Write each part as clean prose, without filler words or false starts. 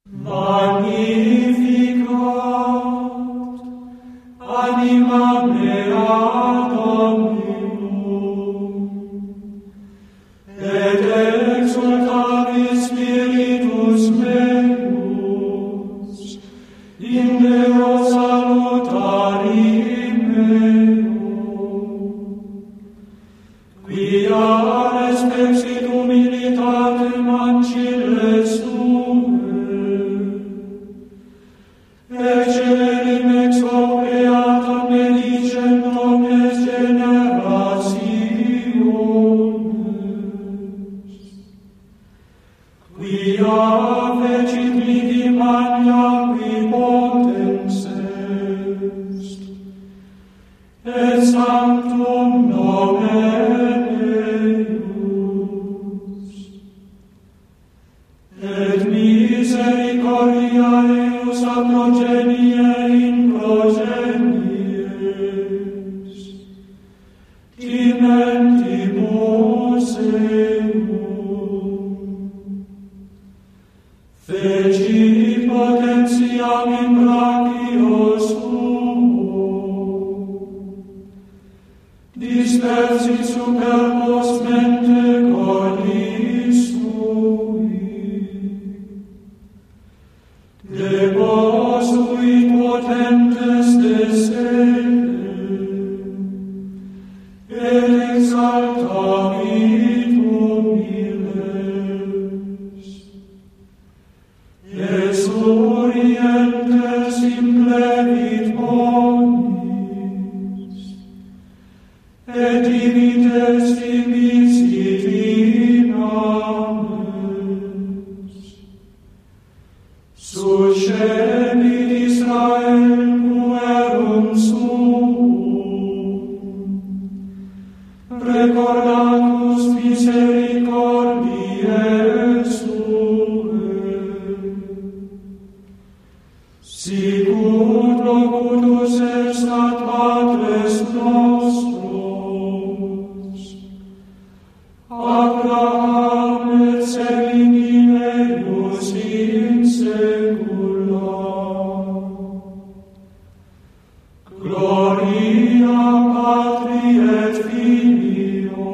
Magnificat anima mea Dominum, et exultavit spiritus meus in Deo salutari meum, quia respexit humilitatem ancilles Ecerim ex opeatam medicem omnes generationes, quia fecit mihi magna qui potens est, et sanctum nomen eius, et misericordia eius a progenie in progenies, dimentibus eum. Feci potentiam in brachio suo, dispersit super vos mente cordis sui, deposuit potentes descendem, et exaltavit humiles, exurientes implevit bonis, et divides dimisit inames. Suscepit Israel puerum suum, recordatus misericordiae suae, sicut locutus est ad patres nostros, Abraham et semini eius in secula. Gloria Patri et Filio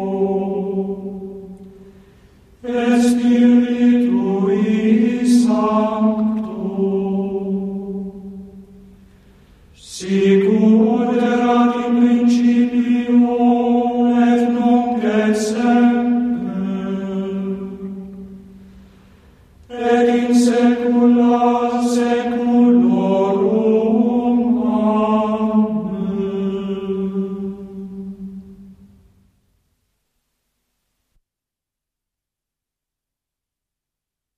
et Spiritui Sancto, sicut erat in principio et nunc et semper, et in secula